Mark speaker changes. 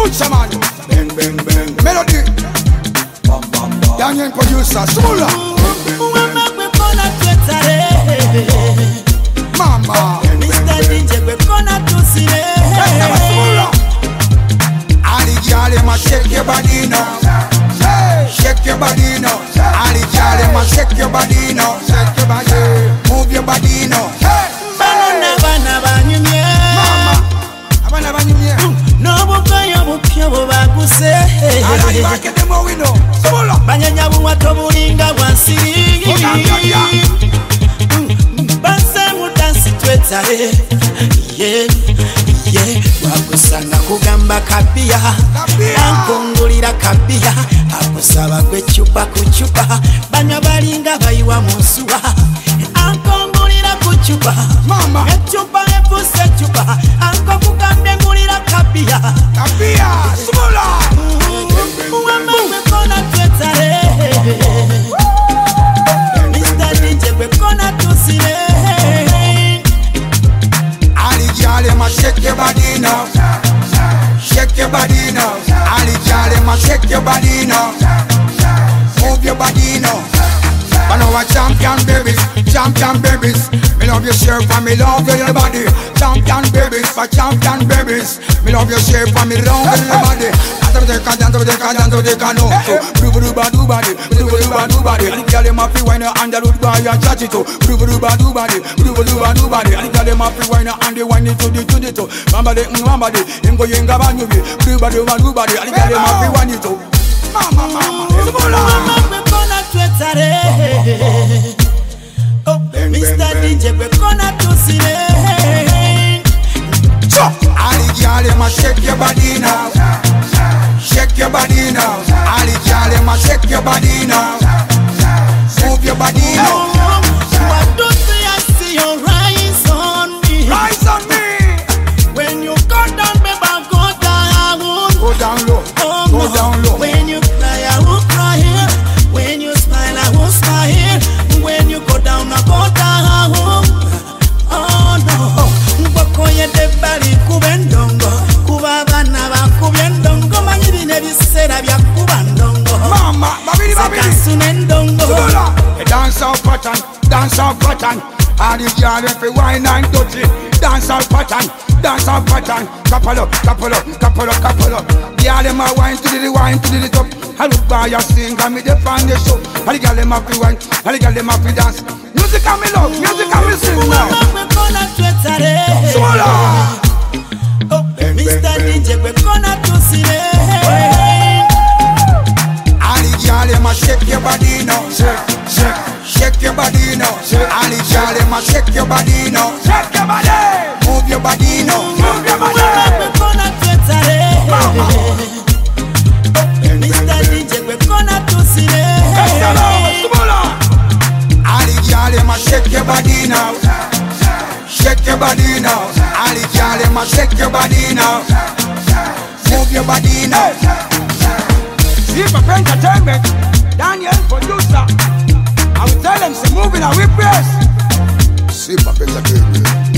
Speaker 1: Butcher man, bang bang bang. Melody, bam bam bam. Daniel producer, Smula. Mama,
Speaker 2: Mr. DJ, we're gonna do cine.
Speaker 1: Ali Jale, ma shake your body now. Shake your body now. Ali Jale, ma shake your body now. Shake your body, move your body now.
Speaker 2: Banana, banana, banana.
Speaker 1: Mama, banana, banana.
Speaker 2: No bukayo bukyo bubaguse.
Speaker 1: Ali bake demo we know. Smula.
Speaker 2: Banyanya buwato bulinga bwansiri. Yeah, yeah, wakusanga kugamba kabia, ankungulira kabia, akusaba kwe chupa kuchupa, banya balinga bayiwa musuwa, ankungulira kuchupa,
Speaker 1: mama,
Speaker 2: echupa efuse chupa, ankokugambye ngulira kabia,
Speaker 1: kabia, Smula,
Speaker 2: uwama kwekona twetare, Mr. DJ kwekona tusire.
Speaker 1: Ma shake your body now. Shake your body now. Ali Jale, ma shake your body now. Move your body now. I know a champion babies, champion babies. Me love your shape and me love your body. Champion babies, for champion babies. Me love your shape and me love your body. Dance with the no. Do body. And the girl ma fi wine and the root boy a chat it to. Do body. And the girl ma fi wine and the wine it to the to. Mambade, him go yenga banyubi. Do body. And the girl ma fi wine it to. Mama.
Speaker 2: Oh, Mr. DJ, we're gonna do cine.
Speaker 1: Ali Jale, ma shake your body now. Shake your body now. Ali Jale, ma shake your body now. Move your body now.
Speaker 2: What do I see your rise on me?
Speaker 1: Rise on me.
Speaker 2: When you go down, baby, go down.
Speaker 1: Go down low. Go down low.
Speaker 2: When you cry, I will cry. When you smile, I will smile. When you go down, I go down. Oh no. Mbokoye debali kubendongo. Kubabana bakubendongo. Manyibine bisera bya kubandongo.
Speaker 1: Mama, babidi.
Speaker 2: Sekasunendongo.
Speaker 1: Dance out pattern. All the girls if you wine and touch it. Dance out pattern. Couple up. Girl them a wine to the top. I look by your sing and me dey find the show. All the girls them a fi wine, all the girls them a fi dance. Music and me love, music and me sing now. Smula.
Speaker 2: Oh, Mr. DJ, we're gonna do cine.
Speaker 1: All the girls them a shake your body now. Shake your body now. All the girls them a shake your body now. Shake your body. Move your body now. Move your body.
Speaker 2: Mama. Mr. DJ, we're gonna do cine.
Speaker 1: All the girls them a shake your body now. Shake your body now. All the girls them a shake your body now. Move your body now. See for entertainment, Daniel producer. I will tell them to move in a whip press. See for entertainment.